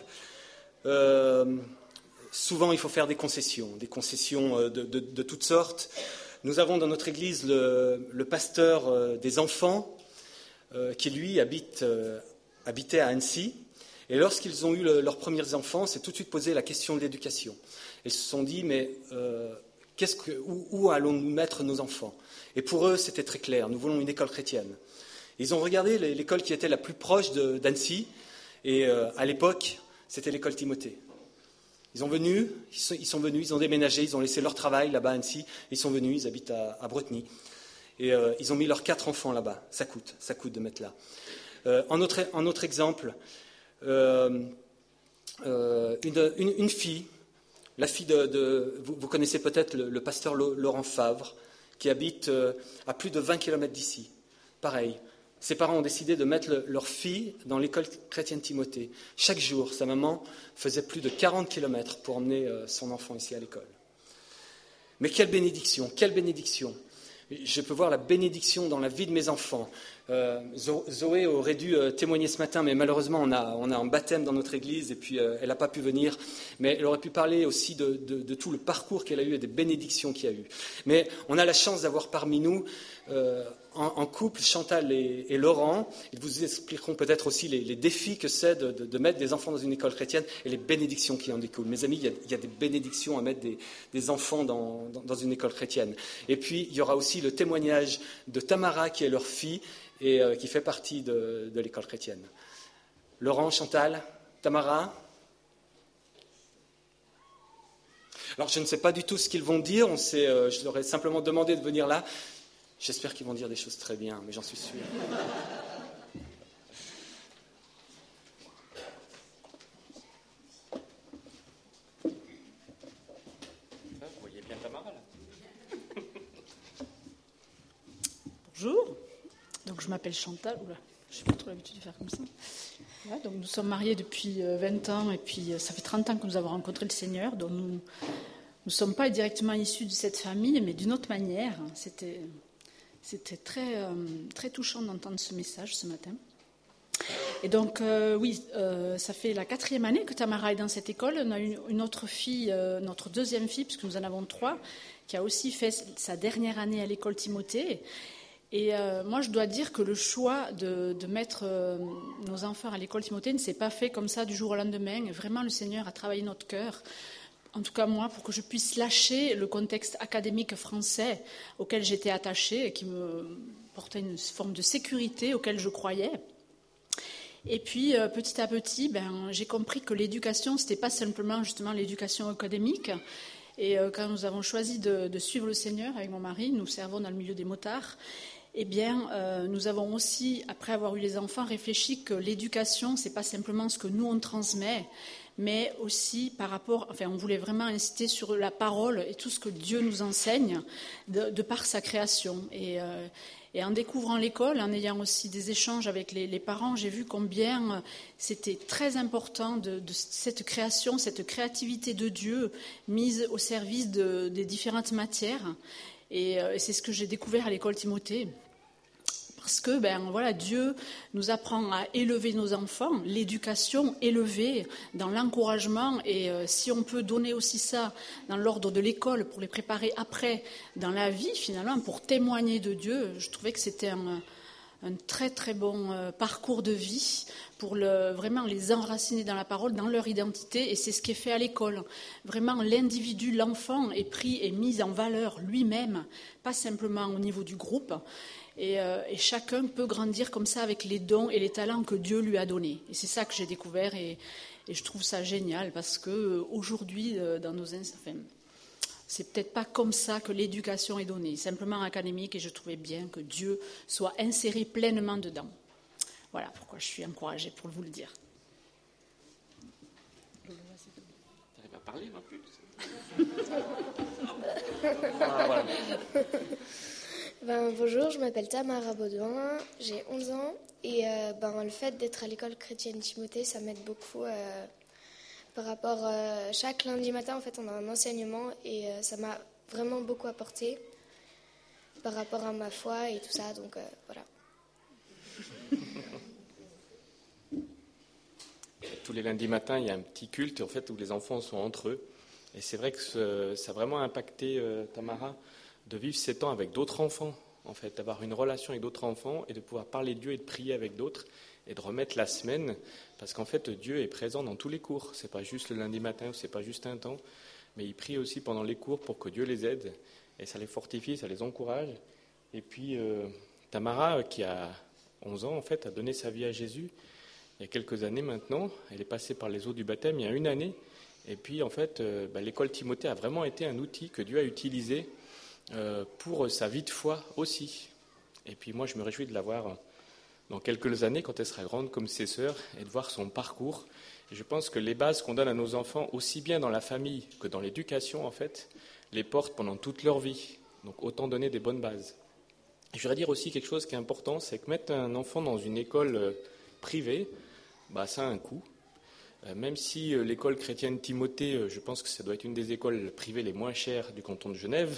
C: Euh, souvent, il faut faire des concessions, des concessions euh, de, de, de toutes sortes. Nous avons dans notre église le, le pasteur euh, des enfants euh, qui, lui, habite, euh, habitait à Annecy. Et lorsqu'ils ont eu le, leurs premiers enfants, c'est tout de suite posé la question de l'éducation. Ils se sont dit, mais euh, qu'est-ce que, où, où allons-nous mettre nos enfants ? Et pour eux, c'était très clair, nous voulons une école chrétienne. Ils ont regardé l'école qui était la plus proche de, d'Annecy, et euh, à l'époque, c'était l'école Timothée. Ils sont venus, ils sont, ils sont venus, ils ont déménagé, ils ont laissé leur travail là-bas à Annecy, ils sont venus, ils habitent à, à Breteny. Et euh, ils ont mis leurs quatre enfants là-bas. Ça coûte, ça coûte de mettre là. Euh, un, autre, un autre exemple, euh, euh, une, une, une fille, la fille de, de vous, vous connaissez peut-être le, le pasteur Laurent Favre, qui habite euh, à plus de vingt kilomètres d'ici. Pareil. Ses parents ont décidé de mettre le, leur fille dans l'école chrétienne Timothée. Chaque jour, sa maman faisait plus de quarante kilomètres pour emmener euh, son enfant ici à l'école. Mais quelle bénédiction, quelle bénédiction. Je peux voir la bénédiction dans la vie de mes enfants. Euh, Zoé aurait dû euh, témoigner ce matin, mais malheureusement, on a, on a un baptême dans notre église et puis euh, elle n'a pas pu venir. Mais elle aurait pu parler aussi de, de, de tout le parcours qu'elle a eu et des bénédictions qu'il y a eu. Mais on a la chance d'avoir parmi nous, euh, en, en couple, Chantal et, et Laurent. Ils vous expliqueront peut-être aussi les, les défis que c'est de, de, de mettre des enfants dans une école chrétienne et les bénédictions qui en découlent. Mes amis, il y a, il y a des bénédictions à mettre des, des enfants dans, dans, dans une école chrétienne. Et puis, il y aura aussi le témoignage de Tamara, qui est leur fille, et euh, qui fait partie de, de l'école chrétienne. Laurent, Chantal, Tamara. Alors, je ne sais pas du tout ce qu'ils vont dire. On sait, euh, je leur ai simplement demandé de venir là. J'espère qu'ils vont dire des choses très bien, mais j'en suis sûr. Vous voyez bien Tamara, là.
E: Bonjour. Donc, je m'appelle Chantal. Oula, je n'ai pas trop l'habitude de faire comme ça. Ouais, donc nous sommes mariés depuis vingt ans et puis ça fait trente ans que nous avons rencontré le Seigneur. Donc nous ne sommes pas directement issus de cette famille, mais d'une autre manière. C'était, c'était très, euh, très touchant d'entendre ce message ce matin. Et donc, euh, oui, euh, ça fait la quatrième année que Tamara est dans cette école. On a une, une autre fille, euh, notre deuxième fille, puisque nous en avons trois, qui a aussi fait sa dernière année à l'école Timothée. Et euh, moi, je dois dire que le choix de, de mettre euh, nos enfants à l'école Timothée ne s'est pas fait comme ça du jour au lendemain. Vraiment, le Seigneur a travaillé notre cœur. en tout cas moi, pour que je puisse lâcher le contexte académique français auquel j'étais attachée et qui me portait une forme de sécurité auquel je croyais. Et puis, euh, petit à petit, ben, j'ai compris que l'éducation, ce n'était pas simplement justement l'éducation académique. Et euh, quand nous avons choisi de, de suivre le Seigneur avec mon mari, nous servons dans le milieu des motards, eh bien, euh, nous avons aussi, après avoir eu les enfants, réfléchi que l'éducation, ce n'est pas simplement ce que nous, on transmet, mais aussi par rapport, enfin, on voulait vraiment insister sur la parole et tout ce que Dieu nous enseigne de, de par sa création. Et, euh, et en découvrant l'école, en ayant aussi des échanges avec les, les parents, j'ai vu combien c'était très important de, de cette création, cette créativité de Dieu mise au service de, des différentes matières. Et, euh, et c'est ce que j'ai découvert à l'école Timothée. Parce que ben, voilà, Dieu nous apprend à élever nos enfants, l'éducation élevée dans l'encouragement. Et euh, si on peut donner aussi ça dans l'ordre de l'école pour les préparer après dans la vie, finalement, pour témoigner de Dieu, je trouvais que c'était un, un très très bon euh, parcours de vie pour le, vraiment les enraciner dans la parole, dans leur identité. Et c'est ce qui est fait à l'école. Vraiment, l'individu, l'enfant est pris et mis en valeur lui-même, pas simplement au niveau du groupe. Et, euh, et chacun peut grandir comme ça avec les dons et les talents que Dieu lui a donnés. Et c'est ça que j'ai découvert et, et je trouve ça génial parce qu'aujourd'hui, euh, dans nos enfin, c'est peut-être pas comme ça que l'éducation est donnée, simplement académique, et je trouvais bien que Dieu soit inséré pleinement dedans. Voilà pourquoi je suis encouragée pour vous le dire.
C: Tu arrives à parler, non plus. Ah, voilà.
F: Ben, bonjour, je m'appelle Tamara Baudouin, j'ai onze ans et euh, ben, le fait d'être à l'école chrétienne Timothée, ça m'aide beaucoup euh, par rapport à euh, chaque lundi matin. En fait, on a un enseignement et euh, ça m'a vraiment beaucoup apporté par rapport à ma foi et tout ça, donc euh, voilà.
C: Tous les lundis matins, il y a un petit culte en fait, où les enfants sont entre eux. Et c'est vrai que ce, ça a vraiment impacté euh, Tamara de vivre ces temps avec d'autres enfants, en fait, d'avoir une relation avec d'autres enfants et de pouvoir parler de Dieu et de prier avec d'autres et de remettre la semaine, parce qu'en fait, Dieu est présent dans tous les cours. C'est pas juste le lundi matin ou c'est pas juste un temps, mais il prie aussi pendant les cours pour que Dieu les aide et ça les fortifie, ça les encourage. Et puis, euh, Tamara, qui a onze ans, en fait, a donné sa vie à Jésus il y a quelques années maintenant. Elle est passée par les eaux du baptême il y a une année. Et puis, en fait, euh, bah, l'école Timothée a vraiment été un outil que Dieu a utilisé Euh, pour sa vie de foi aussi. Et puis moi, je me réjouis de la voir dans quelques années, quand elle sera grande comme ses sœurs, et de voir son parcours. Et je pense que les bases qu'on donne à nos enfants, aussi bien dans la famille que dans l'éducation, en fait, les portent pendant toute leur vie. Donc autant donner des bonnes bases. Et je voudrais dire aussi quelque chose qui est important, c'est que mettre un enfant dans une école euh, privée, bah, ça a un coût. Euh, même si euh, l'école chrétienne Timothée, euh, je pense que ça doit être une des écoles privées les moins chères du canton de Genève,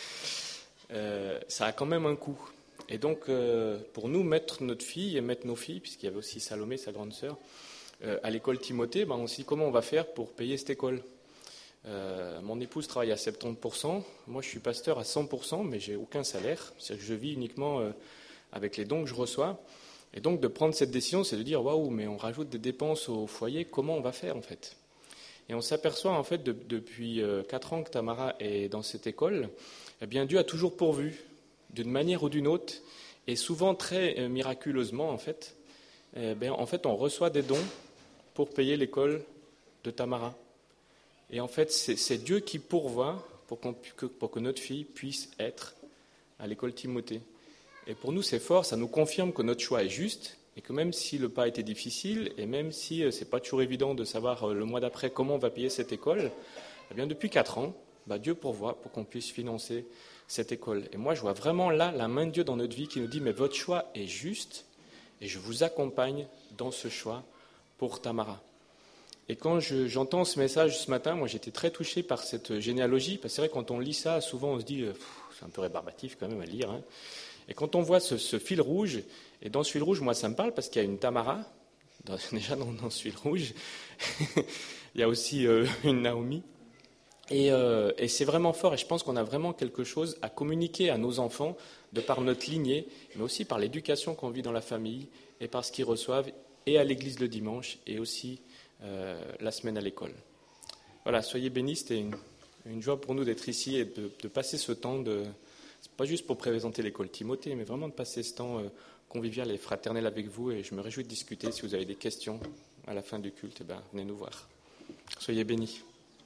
C: euh, ça a quand même un coût. Et donc, euh, pour nous, mettre notre fille et mettre nos filles, puisqu'il y avait aussi Salomé, sa grande sœur, euh, à l'école Timothée, ben, on se dit comment on va faire pour payer cette école. Euh, mon épouse travaille à soixante-dix pour cent, moi je suis pasteur à cent pour cent, mais j'ai aucun salaire, c'est-à-dire que je vis uniquement euh, avec les dons que je reçois. Et donc de prendre cette décision, c'est de dire waouh, mais on rajoute des dépenses au foyer, comment on va faire en fait? Et on s'aperçoit en fait de, depuis quatre ans que Tamara est dans cette école, eh bien Dieu a toujours pourvu, d'une manière ou d'une autre, et souvent très euh, miraculeusement en fait. Eh bien, en fait, on reçoit des dons pour payer l'école de Tamara. Et en fait, c'est, c'est Dieu qui pourvoit pour, qu'on, que, pour que notre fille puisse être à l'école Timothée. Et pour nous, c'est fort, ça nous confirme que notre choix est juste et que même si le pas était difficile et même si ce n'est pas toujours évident de savoir le mois d'après comment on va payer cette école, eh bien depuis quatre ans, bah Dieu pourvoit pour qu'on puisse financer cette école. Et moi, je vois vraiment là la main de Dieu dans notre vie qui nous dit « mais votre choix est juste et je vous accompagne dans ce choix pour Tamara ». Et quand je, j'entends ce message ce matin, moi j'étais très touché par cette généalogie, parce que c'est vrai quand on lit ça, souvent on se dit « c'est un peu rébarbatif quand même à lire hein. ». Et quand on voit ce, ce fil rouge, et dans ce fil rouge, moi ça me parle parce qu'il y a une Tamara, dans, déjà dans, dans ce fil rouge, il y a aussi euh, une Naomi, et, euh, et c'est vraiment fort, et je pense qu'on a vraiment quelque chose à communiquer à nos enfants, de par notre lignée, mais aussi par l'éducation qu'on vit dans la famille, et par ce qu'ils reçoivent, et à l'église le dimanche, et aussi euh, la semaine à l'école.
G: voilà, soyez bénis, c'était une, une joie pour nous d'être ici et de, de passer ce temps, de, c'est pas juste pour présenter l'école Timothée, mais vraiment de passer ce temps euh, convivial et fraternel avec vous, et je me réjouis de discuter. Si vous avez des questions à la fin du culte, eh ben, venez nous voir. Soyez bénis.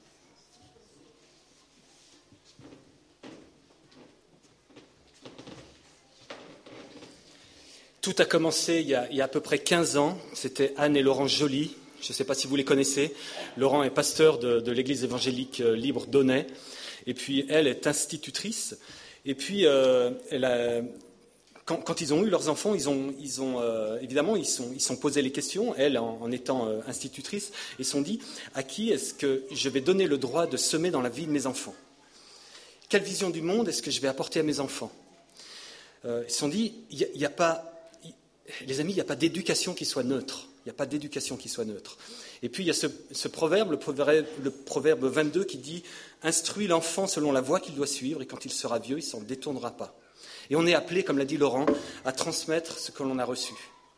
C: Tout a commencé il y a, il y a à peu près quinze ans. C'était Anne et Laurent Joly. Je ne sais pas si vous les connaissez. Laurent est pasteur de, de l'église évangélique libre d'Aunay. Et puis, elle est institutrice. Et puis, euh, elle a, quand, quand ils ont eu leurs enfants, ils ont, ils ont euh, évidemment, ils sont, ils sont posé les questions. Elle, en, en étant euh, institutrice, ils se sont dit, à qui est-ce que je vais donner le droit de semer dans la vie de mes enfants ? Quelle vision du monde est-ce que je vais apporter à mes enfants ? euh, Ils se sont dit, il n'y a, a pas... Les amis, il n'y a pas d'éducation qui soit neutre. Il n'y a pas d'éducation qui soit neutre. Et puis, il y a ce, ce proverbe, le proverbe, le proverbe vingt-deux, qui dit « Instruis l'enfant selon la voie qu'il doit suivre, et quand il sera vieux, il ne s'en détournera pas. » Et on est appelé, comme l'a dit Laurent, à transmettre ce que l'on a reçu.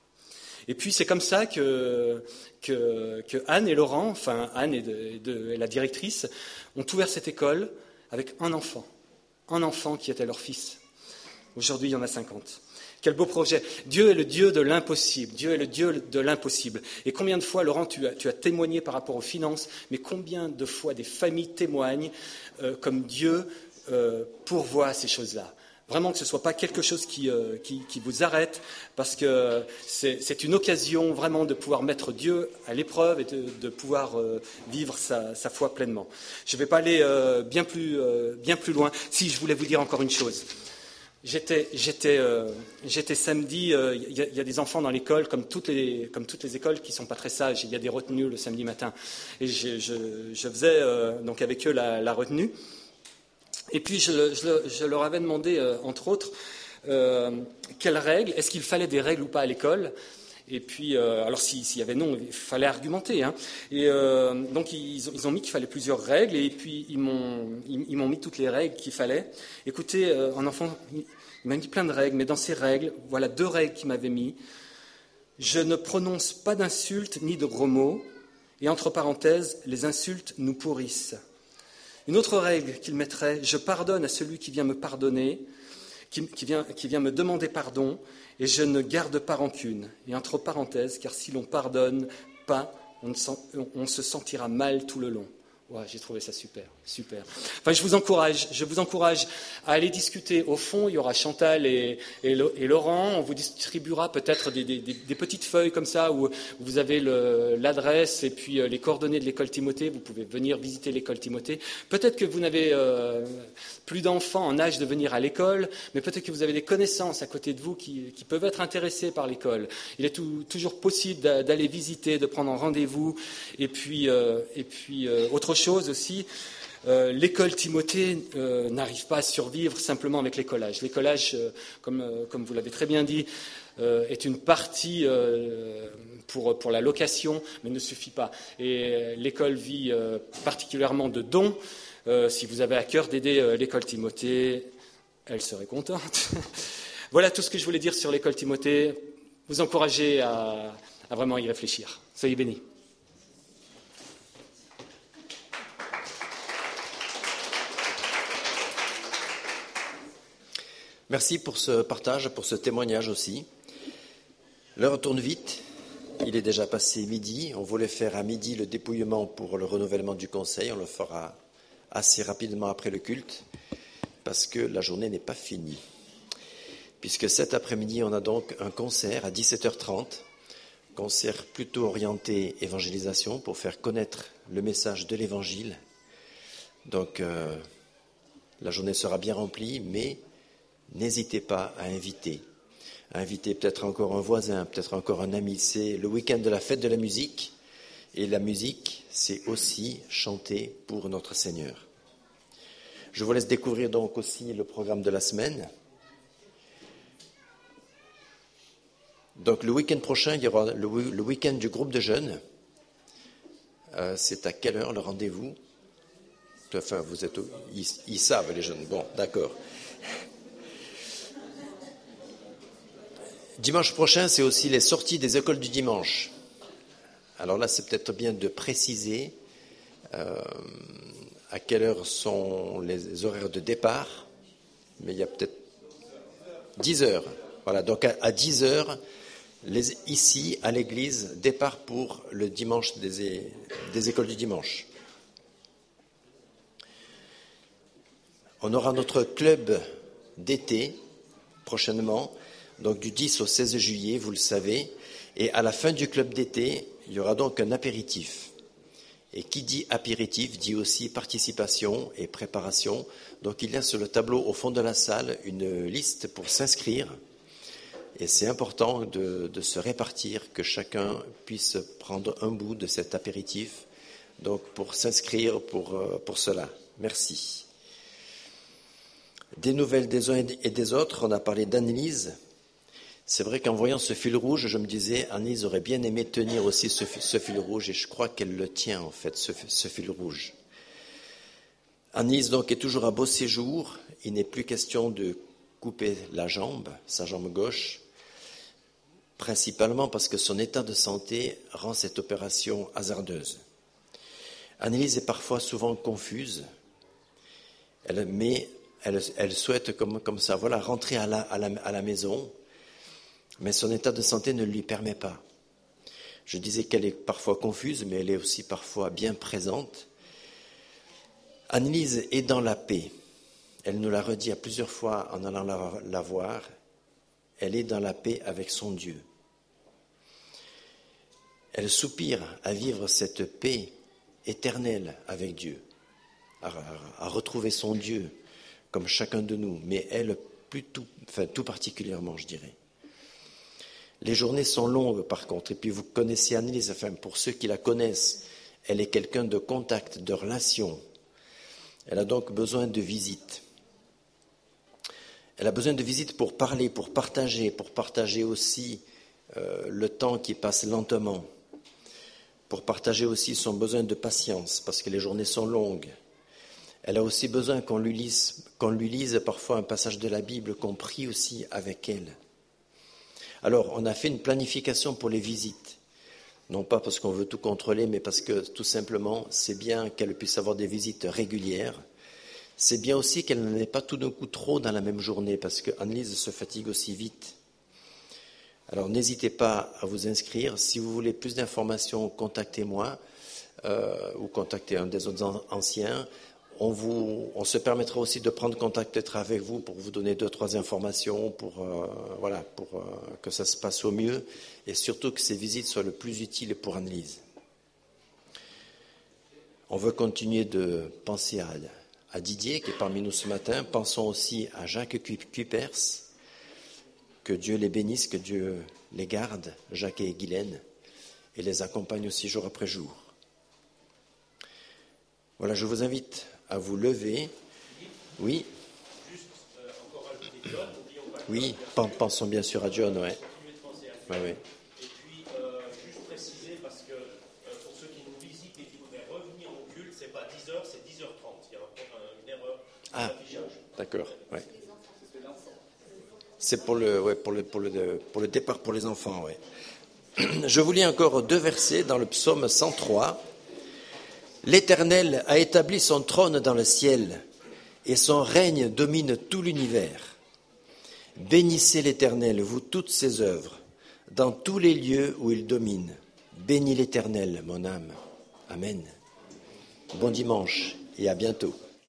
C: Et puis, c'est comme ça que, que, que Anne et Laurent, enfin Anne et, de, de, et la directrice, ont ouvert cette école avec un enfant. Un enfant qui était leur fils. Aujourd'hui, il y en a cinquante. Quel beau projet. Dieu est le Dieu de l'impossible. Dieu est le Dieu de l'impossible. Et combien de fois, Laurent, tu as, tu as témoigné par rapport aux finances, mais combien de fois des familles témoignent euh, comme Dieu euh, pourvoit ces choses-là. Vraiment que ce ne soit pas quelque chose qui, euh, qui, qui vous arrête, parce que c'est, c'est une occasion vraiment de pouvoir mettre Dieu à l'épreuve et de, de pouvoir euh, vivre sa, sa foi pleinement. Je ne vais pas aller euh, bien, plus, euh, bien plus loin. Si, je voulais vous dire encore une chose. J'étais, j'étais, euh, j'étais samedi, il euh, y, y a des enfants dans l'école, comme toutes les, comme toutes les écoles qui ne sont pas très sages, il y a des retenues le samedi matin. Et je, je, je faisais euh, donc avec eux la, la retenue. Et puis je, je, je leur avais demandé, euh, entre autres, euh, quelles règles, est-ce qu'il fallait des règles ou pas à l'école ? Et puis, euh, alors s'il si y avait non, il fallait argumenter. Hein. Et euh, donc ils ont, ils ont mis qu'il fallait plusieurs règles, et puis ils m'ont, ils, ils m'ont mis toutes les règles qu'il fallait. Écoutez, euh, un enfant, il m'a mis plein de règles, mais dans ces règles, voilà deux règles qu'il m'avait mis. Je ne prononce pas d'insultes ni de gros mots, et entre parenthèses, les insultes nous pourrissent. Une autre règle qu'il mettrait, je pardonne à celui qui vient me pardonner, qui, qui, vient, qui vient me demander pardon, et je ne garde pas rancune. Et entre parenthèses, car si l'on ne pardonne pas, on, ne sent, on se sentira mal tout le long. Ouais, j'ai trouvé ça super, super. Enfin, je vous encourage, je vous encourage à aller discuter. Au fond, il y aura Chantal et, et, et Laurent. On vous distribuera peut-être des, des, des petites feuilles comme ça où vous avez le, l'adresse et puis les coordonnées de l'école Timothée. Vous pouvez venir visiter l'école Timothée. Peut-être que vous n'avez euh, plus d'enfants en âge de venir à l'école, mais peut-être que vous avez des connaissances à côté de vous qui, qui peuvent être intéressées par l'école. Il est tout, toujours possible d'aller visiter, de prendre un rendez-vous. Et puis, euh, et puis euh, autre chose. chose aussi, euh, l'école Timothée euh, n'arrive pas à survivre simplement avec l'écolage. L'écolage, euh, comme, euh, comme vous l'avez très bien dit, euh, est une partie euh, pour, pour la location, mais ne suffit pas. Et l'école vit euh, particulièrement de dons. Euh, si vous avez à cœur d'aider euh, l'école Timothée, elle serait contente. Voilà tout ce que je voulais dire sur l'école Timothée. Vous encourager à, à vraiment y réfléchir. Soyez bénis.
B: Merci pour ce partage, pour ce témoignage aussi. L'heure tourne vite. Il est déjà passé midi. On voulait faire à midi le dépouillement pour le renouvellement du conseil. On le fera assez rapidement après le culte parce que la journée n'est pas finie. Puisque cet après-midi, on a donc un concert à dix-sept heures trente. Concert plutôt orienté évangélisation pour faire connaître le message de l'évangile. Donc, euh, la journée sera bien remplie, mais n'hésitez pas à inviter, à inviter peut-être encore un voisin, peut-être encore un ami. C'est le week-end de la fête de la musique, et la musique, c'est aussi chanter pour notre Seigneur. Je vous laisse découvrir donc aussi le programme de la semaine. Donc le week-end prochain, il y aura le, le week-end du groupe de jeunes. Euh, c'est à quelle heure le rendez-vous ? Enfin, vous êtes, ils, ils savent les jeunes. Bon, d'accord. Dimanche prochain, c'est aussi les sorties des écoles du dimanche. Alors là, c'est peut-être bien de préciser euh, à quelle heure sont les horaires de départ, mais il y a peut-être dix heures. Voilà, donc à, à dix heures, les, ici, à l'église, départ pour le dimanche des, des écoles du dimanche. On aura notre club d'été prochainement, donc du dix au seize juillet, vous le savez. Et à la fin du club d'été, il y aura donc un apéritif. Et qui dit apéritif dit aussi participation et préparation. Donc il y a sur le tableau au fond de la salle une liste pour s'inscrire. Et c'est important de, de se répartir, que chacun puisse prendre un bout de cet apéritif. Donc pour s'inscrire pour, pour cela. Merci. Des nouvelles des uns et des autres, on a parlé d'Annelise. C'est vrai qu'en voyant ce fil rouge, je me disais, Annelise aurait bien aimé tenir aussi ce, ce fil rouge, et je crois qu'elle le tient en fait, ce, ce fil rouge. Annelise donc est toujours à beau séjour, il n'est plus question de couper la jambe, sa jambe gauche, principalement parce que son état de santé rend cette opération hasardeuse. Annelise est parfois souvent confuse, elle, mais elle, elle souhaite comme, comme ça, voilà, rentrer à la, à la, à la maison, mais son état de santé ne lui permet pas. Je disais qu'elle est parfois confuse, mais elle est aussi parfois bien présente. Annelise est dans la paix. Elle nous l'a redit à plusieurs fois en allant la, la voir. Elle est dans la paix avec son Dieu. Elle soupire à vivre cette paix éternelle avec Dieu, à, à, à retrouver son Dieu comme chacun de nous, mais elle plus tout, enfin, tout particulièrement, je dirais. Les journées sont longues par contre, et puis vous connaissez Annelise, enfin pour ceux qui la connaissent, elle est quelqu'un de contact, de relation. Elle a donc besoin de visites. Elle a besoin de visites pour parler, pour partager, pour partager aussi euh, le temps qui passe lentement, pour partager aussi son besoin de patience, parce que les journées sont longues. Elle a aussi besoin qu'on lui lise, qu'on lui lise parfois un passage de la Bible, qu'on prie aussi avec elle. Alors, on a fait une planification pour les visites. Non pas parce qu'on veut tout contrôler, mais parce que tout simplement, c'est bien qu'elle puisse avoir des visites régulières. C'est bien aussi qu'elle n'en ait pas tout d'un coup trop dans la même journée, parce que Annelise se fatigue aussi vite. Alors, n'hésitez pas à vous inscrire. Si vous voulez plus d'informations, contactez-moi euh, ou contactez un des autres anciens. On, vous, on se permettra aussi de prendre contact peut-être avec vous pour vous donner deux, trois informations, pour, euh, voilà, pour euh, que ça se passe au mieux, et surtout que ces visites soient le plus utiles pour Annelise. On veut continuer de penser à, à Didier, qui est parmi nous ce matin. Pensons aussi à Jacques Cupers. Que Dieu les bénisse, que Dieu les garde, Jacques et Guylaine, et les accompagne aussi jour après jour. Voilà, je vous invite à vous lever. Oui.
H: Juste euh, encore ajouter John, n'oublions pas.
B: Oui, pensons bien sûr à John, ouais.
H: Ouais, ouais. Et puis, euh, juste préciser, parce que euh, pour ceux qui nous visitent et qui voudraient revenir au culte, c'est pas dix heures, c'est dix heures trente. Il y a un, une erreur d'affichage.
B: Ah, d'accord, ouais. C'est pour le, ouais, pour le, pour le, pour le départ pour les enfants, ouais. Je vous lis encore deux versets dans le psaume cent trois. L'Éternel a établi son trône dans le ciel, et son règne domine tout l'univers. Bénissez l'Éternel, vous toutes ses œuvres, dans tous les lieux où il domine. Bénis l'Éternel, mon âme. Amen. Bon dimanche et à bientôt.